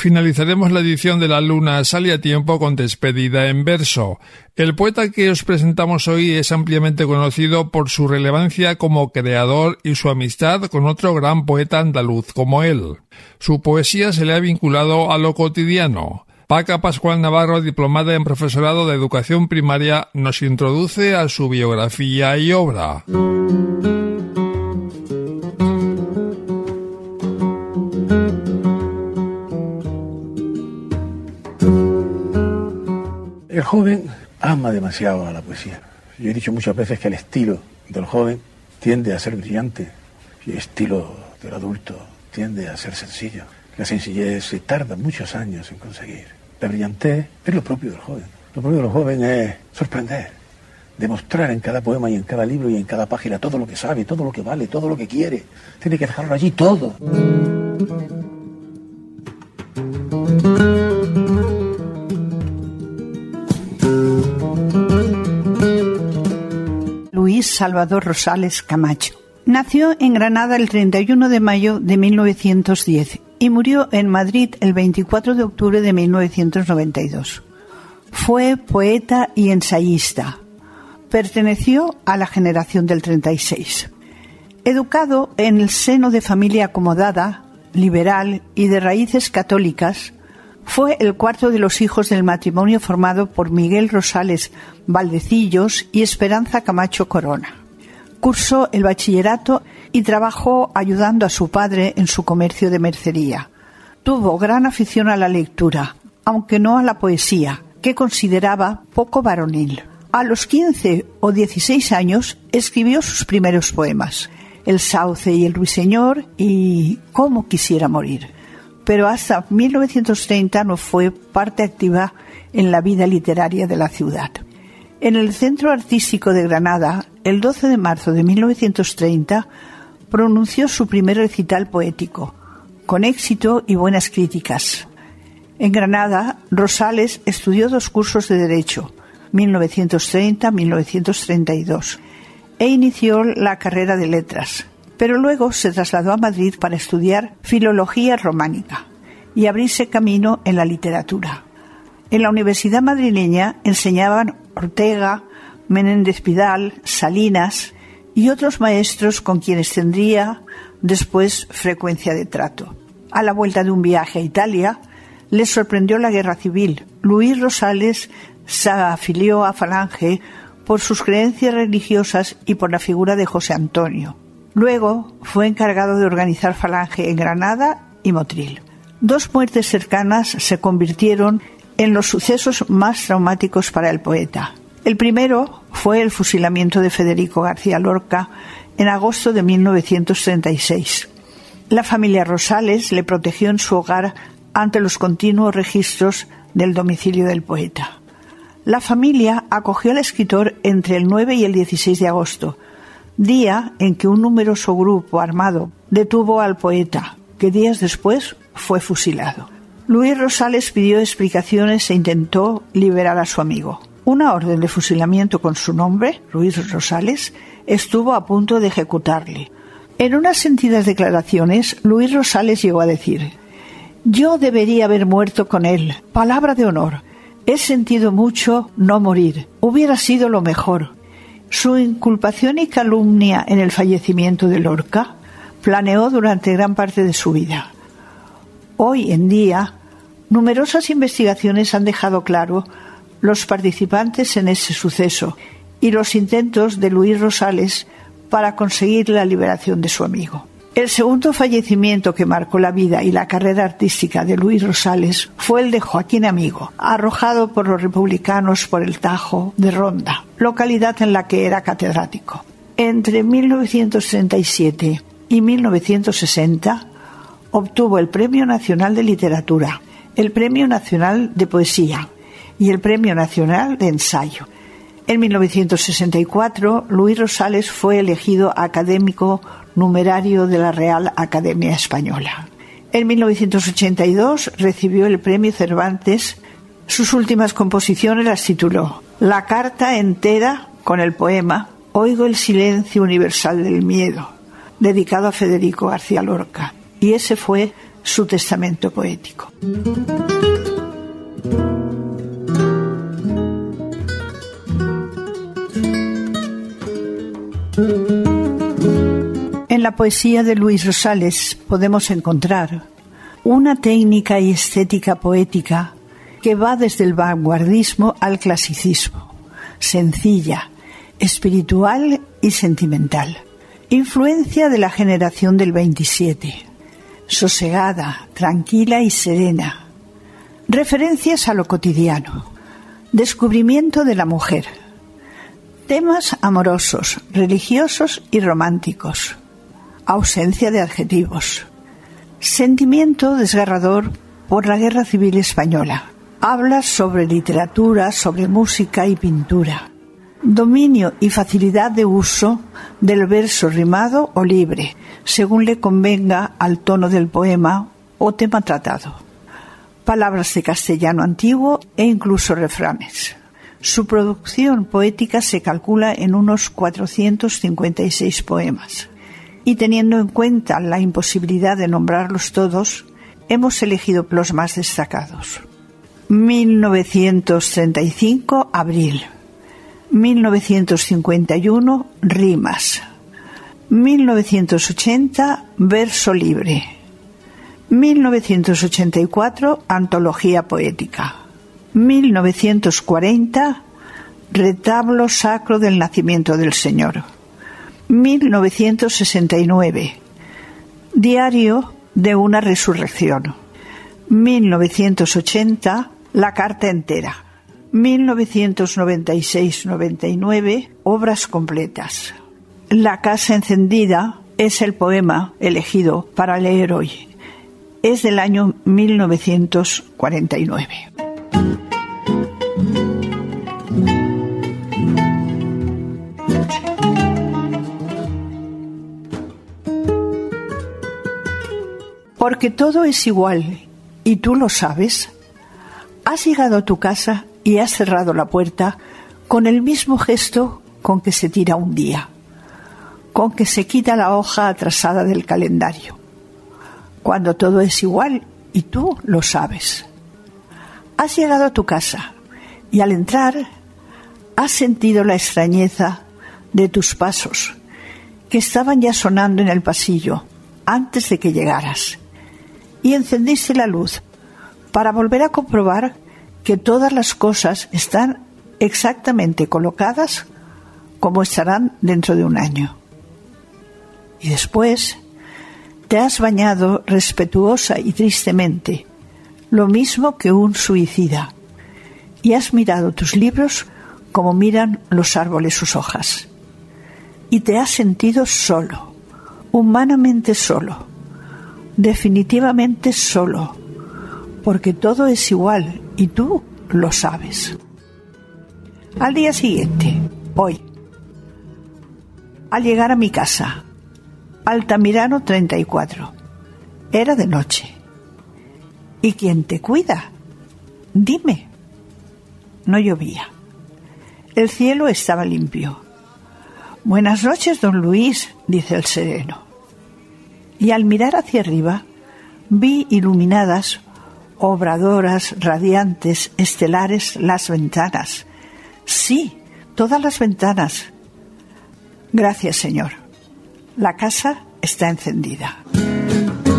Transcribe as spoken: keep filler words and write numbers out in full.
finalizaremos la edición de La Luna sale a tiempo con despedida en verso. El poeta que os presentamos hoy es ampliamente conocido por su relevancia como creador y su amistad con otro gran poeta andaluz como él. Su poesía se le ha vinculado a lo cotidiano. Paca Pascual Navarro, diplomada en profesorado de educación primaria, nos introduce a su biografía y obra. El joven ama demasiado a la poesía. Yo he dicho muchas veces que el estilo del joven tiende a ser brillante y el estilo del adulto tiende a ser sencillo. La sencillez se tarda muchos años en conseguir. La brillantez es lo propio del joven. Lo propio del joven es sorprender, demostrar en cada poema y en cada libro y en cada página todo lo que sabe, todo lo que vale, todo lo que quiere. Tiene que dejarlo allí todo. Luis Salvador Rosales Camacho. Nació en Granada el treinta y uno de mayo de mil novecientos diez y murió en Madrid el veinticuatro de octubre de mil novecientos noventa y dos. Fue poeta y ensayista. Perteneció a la generación del treinta y seis. Educado en el seno de familia acomodada, liberal y de raíces católicas, fue el cuarto de los hijos del matrimonio formado por Miguel Rosales Valdecillos y Esperanza Camacho Corona. Cursó el bachillerato y trabajó ayudando a su padre en su comercio de mercería. Tuvo gran afición a la lectura, aunque no a la poesía, que consideraba poco varonil. A los quince o dieciséis años escribió sus primeros poemas, El sauce y el ruiseñor y Cómo quisiera morir. Pero hasta mil novecientos treinta no fue parte activa en la vida literaria de la ciudad. En el Centro Artístico de Granada, el doce de marzo de mil novecientos treinta, pronunció su primer recital poético, con éxito y buenas críticas. En Granada, Rosales estudió dos cursos de Derecho, mil novecientos treinta a mil novecientos treinta y dos, e inició la carrera de Letras. Pero luego se trasladó a Madrid para estudiar filología románica y abrirse camino en la literatura. En la Universidad madrileña enseñaban Ortega, Menéndez Pidal, Salinas y otros maestros con quienes tendría después frecuencia de trato. A la vuelta de un viaje a Italia, les sorprendió la guerra civil. Luis Rosales se afilió a Falange por sus creencias religiosas y por la figura de José Antonio. Luego fue encargado de organizar Falange en Granada y Motril. Dos muertes cercanas se convirtieron en los sucesos más traumáticos para el poeta. El primero fue el fusilamiento de Federico García Lorca en agosto de mil novecientos treinta y seis. La familia Rosales le protegió en su hogar ante los continuos registros del domicilio del poeta. La familia acogió al escritor entre el nueve y el dieciséis de agosto, día en que un numeroso grupo armado detuvo al poeta, que días después fue fusilado. Luis Rosales pidió explicaciones e intentó liberar a su amigo. Una orden de fusilamiento con su nombre, Luis Rosales, estuvo a punto de ejecutarle. En unas sentidas declaraciones, Luis Rosales llegó a decir: «Yo debería haber muerto con él, palabra de honor. He sentido mucho no morir. Hubiera sido lo mejor». Su inculpación y calumnia en el fallecimiento de Lorca planeó durante gran parte de su vida. Hoy en día, numerosas investigaciones han dejado claro los participantes en ese suceso y los intentos de Luis Rosales para conseguir la liberación de su amigo. El segundo fallecimiento que marcó la vida y la carrera artística de Luis Rosales fue el de Joaquín Amigo, arrojado por los republicanos por el Tajo de Ronda, localidad en la que era catedrático. Entre mil novecientos treinta y siete y mil novecientos sesenta obtuvo el Premio Nacional de Literatura, el Premio Nacional de Poesía y el Premio Nacional de Ensayo. En mil novecientos sesenta y cuatro, Luis Rosales fue elegido académico numerario de la Real Academia Española. En mil novecientos ochenta y dos recibió el Premio Cervantes. Sus últimas composiciones las tituló La carta entera con el poema Oigo el silencio universal del miedo, dedicado a Federico García Lorca. Y ese fue su testamento poético. En la poesía de Luis Rosales podemos encontrar una técnica y estética poética que va desde el vanguardismo al clasicismo, sencilla, espiritual y sentimental. Influencia de la generación del veintisiete, sosegada, tranquila y serena. Referencias a lo cotidiano, descubrimiento de la mujer. Temas amorosos, religiosos y románticos. Ausencia de adjetivos. Sentimiento desgarrador por la Guerra Civil Española. Habla sobre literatura, sobre música y pintura. Dominio y facilidad de uso del verso rimado o libre, según le convenga al tono del poema o tema tratado. Palabras de castellano antiguo e incluso refranes. Su producción poética se calcula en unos cuatrocientos cincuenta y seis poemas. Y teniendo en cuenta la imposibilidad de nombrarlos todos, hemos elegido los más destacados. mil novecientos treinta y cinco, Abril. mil novecientos cincuenta y uno, Rimas. mil novecientos ochenta, Verso libre. mil novecientos ochenta y cuatro, Antología poética. mil novecientos cuarenta, Retablo sacro del nacimiento del Señor. mil novecientos sesenta y nueve, Diario de una resurrección. mil novecientos ochenta, La carta entera. mil novecientos noventa y seis noventa y nueve, Obras completas. La casa encendida es el poema elegido para leer hoy. Es del año mil novecientos cuarenta y nueve. Porque todo es igual y tú lo sabes. Has llegado a tu casa y has cerrado la puerta con el mismo gesto con que se tira un día, con que se quita la hoja atrasada del calendario. Cuando todo es igual y tú lo sabes. Has llegado a tu casa y al entrar has sentido la extrañeza de tus pasos, que estaban ya sonando en el pasillo antes de que llegaras. Y encendiste la luz para volver a comprobar que todas las cosas están exactamente colocadas como estarán dentro de un año. Y después te has bañado respetuosa y tristemente, lo mismo que un suicida, y has mirado tus libros como miran los árboles sus hojas. Y te has sentido solo, humanamente solo, definitivamente solo, porque todo es igual y tú lo sabes. Al día siguiente, hoy, al llegar a mi casa, Altamirano treinta y cuatro, era de noche. ¿Y quién te cuida? Dime. No llovía. El cielo estaba limpio. Buenas noches, don Luis, dice el sereno. Y al mirar hacia arriba, vi iluminadas, obradoras, radiantes, estelares, las ventanas. Sí, todas las ventanas. Gracias, señor. La casa está encendida.